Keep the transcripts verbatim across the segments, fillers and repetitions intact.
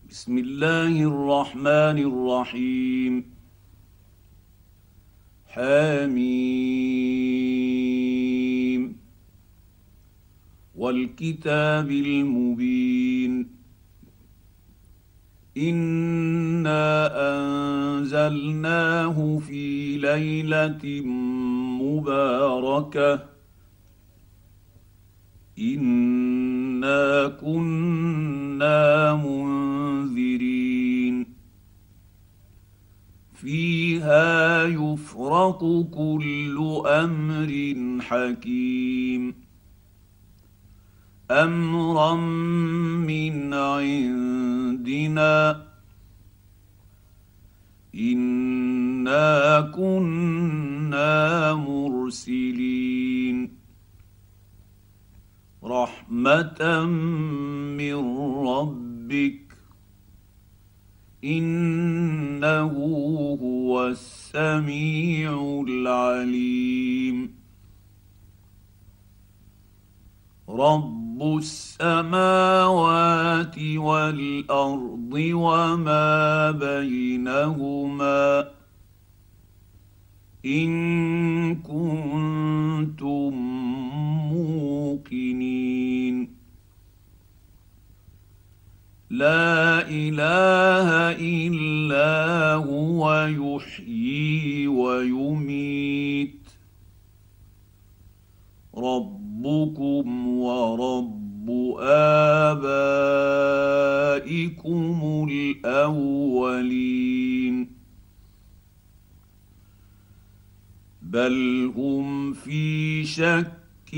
بسم الله الرحمن الرحيم. حميم والكتاب المبين. انا انزلناه في ليله مباركه انا كنا منذرين فيها يفرق كل امر حكيم امرا من عندنا انا كنا مرسلين رحمه من ربك انه هو السميع العليم. رب السماوات والارض وما بينهما ان كنتم موقنين. لا اله الا هو يحيي ويميت ربكم ورب آبائكم الأولين بل هم في شك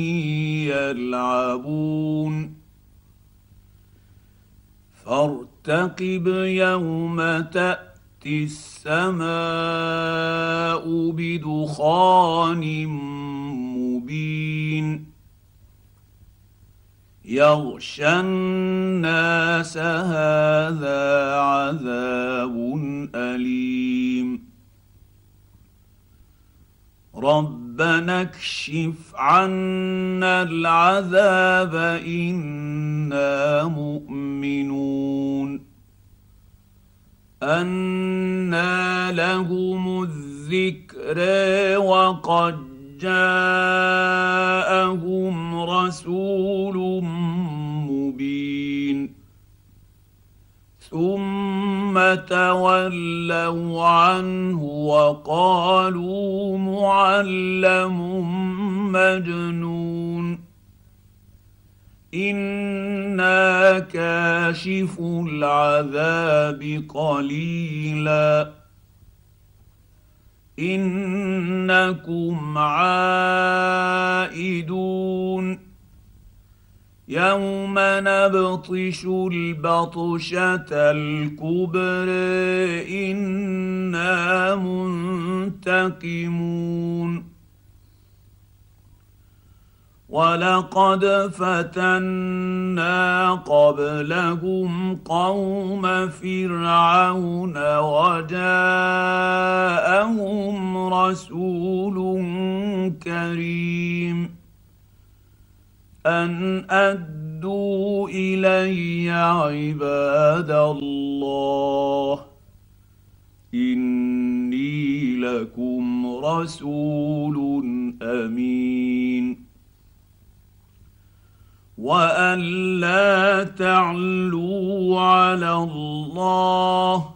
يلعبون فارتقب يوم تأتي السماء بدخان مبين يغشى الناس هذا عذاب أليم ربنا اكشف عنا العذاب إنا مؤمنون. أنى لهم الذكر وقد جاءهم رسول مبين ثم تولوا عنه وقالوا معلم مجنون إنا كاشف العذاب قليلا إنكم عائدون يوم نبطش البطشة الكبر إنا منتقمون ولقد فتنا قبلهم قوم فرعون وجاءهم رسول كريم أن أدوا إلي عباد الله إني لكم رسول أمين وأن لا تعلوا على الله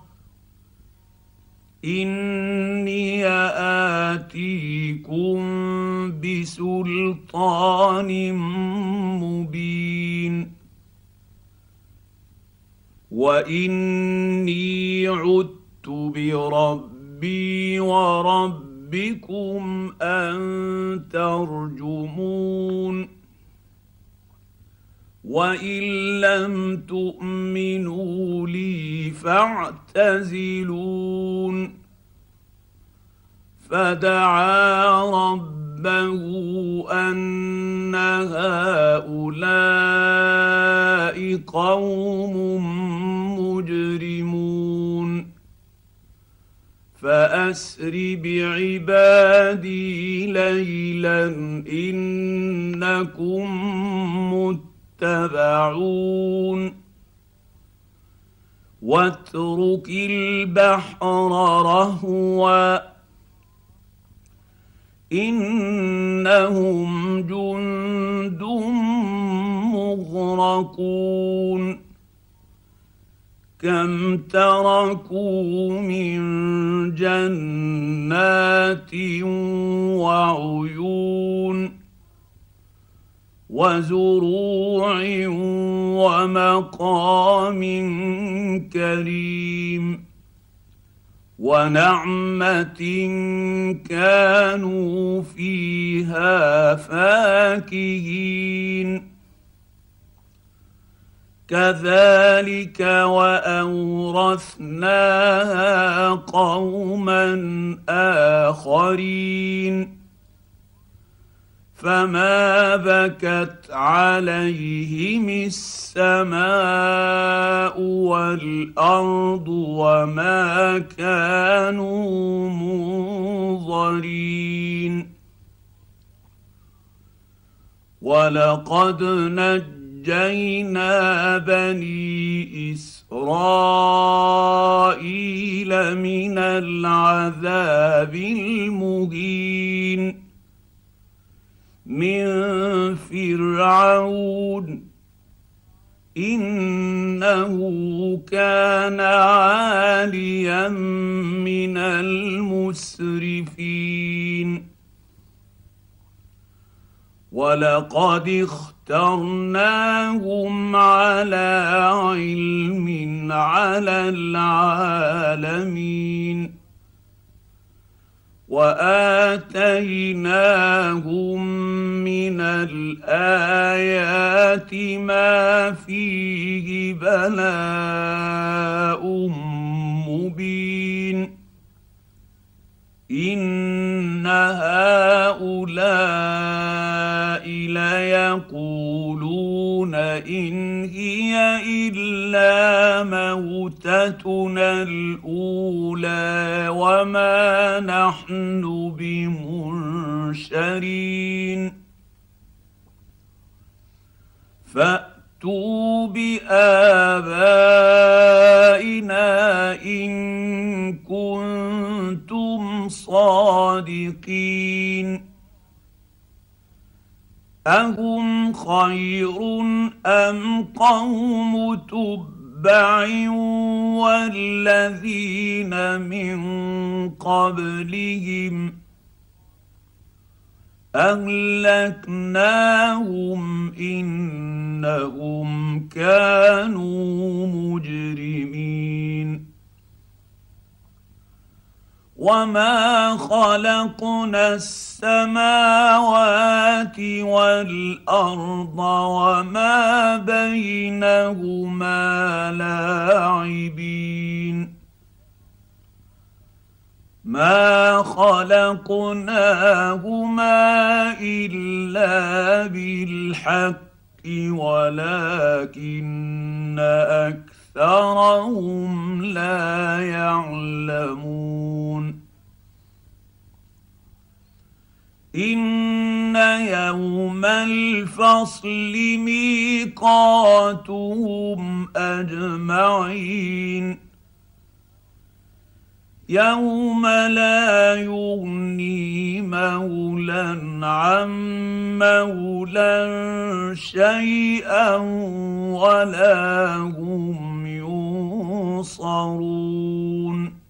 إني آتيكم بسلطان مبين وإني عدت بربي وربكم أن ترجمون وإن لم تؤمنوا لي فاعتزلون فدعا ربه أن هؤلاء قوم مجرمون فأسر بعبادي ليلا إنكم متبعون واترك البحر رهوا انهم جند مغرقون كم تركوا من جنات وعيون وزروع ومقام كريم ونعمه كانوا فيها فاكهين كذلك واورثناها قوما اخرين فما بكت عليهم السماء والارض وما كانوا منظرين ولقد نجينا بني اسرائيل من العذاب المهين من فرعون انه كان عاليا من المسرفين ولقد اخترناهم على علم على العالمين واتيناهم من الايات ما فيه بلاء مبين ان هؤلاء ليقولون ان هي الا موتتنا الاولى وما نحن بمنشرين فاتوا بآبائنا ان كنتم صادقين أهم خير أم قوم تبع والذين من قبلهم أهلكناهم إنهم كانوا مجرمين وما خلقنا السماوات والارض وما بينهما لاعبين ما خلقناهما الا بالحق ولكن اكثرهم لا يعلمون ان يوم الفصل ميقاتهم اجمعين يوم لا يغني مولى عن مولى شيئا ولا هم ينصرون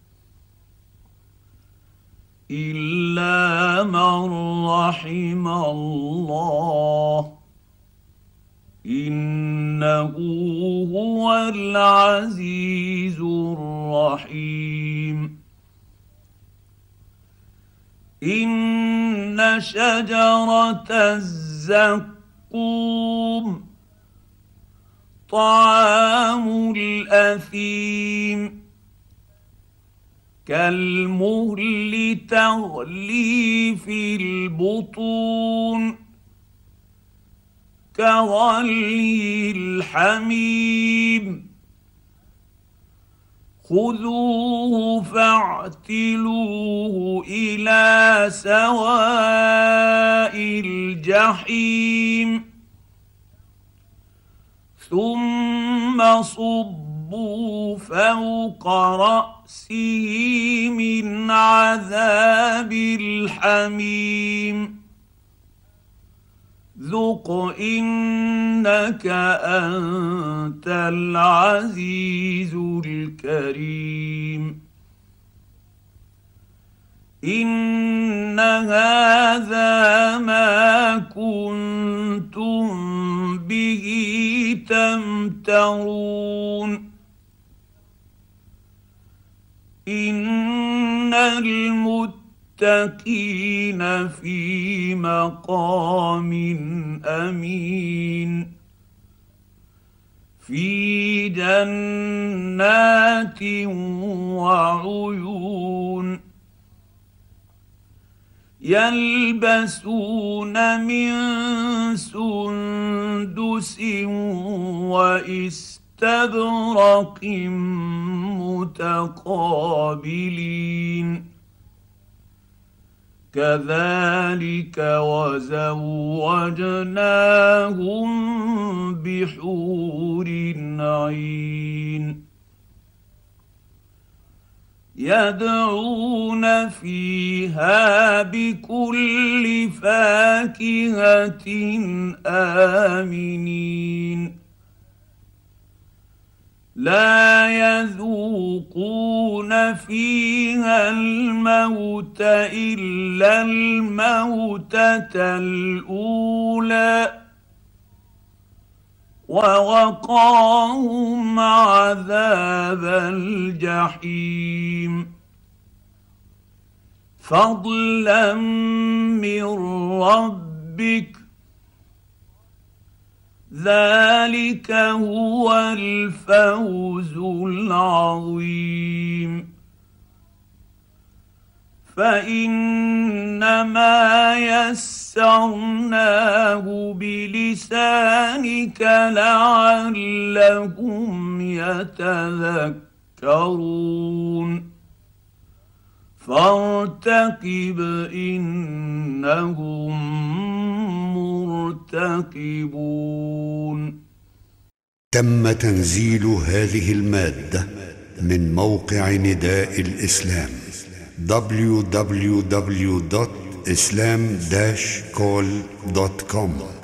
إلا من رحم الله إنه هو العزيز الرحيم إن شجرة الزقوم طعام الأثيم كالمهل تغلي في البطون كغلي الحميم خذوه فاعتلوه إلى سواء الجحيم ثم صبوا فوق رأسه من عذاب الحميم ذق إنك أنت العزيز الكريم إن هذا ما كنتم به تمترون إن المتقين في مقام أمين في جنات وعيون يلبسون من سندس واستبرق متقابلين كذلك وزوجناهم بحور عين يدعون فيها بكل فاكهة آمنين لا يذوقون فيها الموت إلا الموتة الأولى ووقاهم عذاب الجحيم فضلا من ربك ذلك هو الفوز العظيم فإنما يسرناه بلسانك لعلهم يتذكرون فارتقب إنهم مرتقبون. تم تنزيل هذه المادة من موقع نداء الإسلام دبليو دبليو دبليو دوت إسلام داش كول دوت كوم.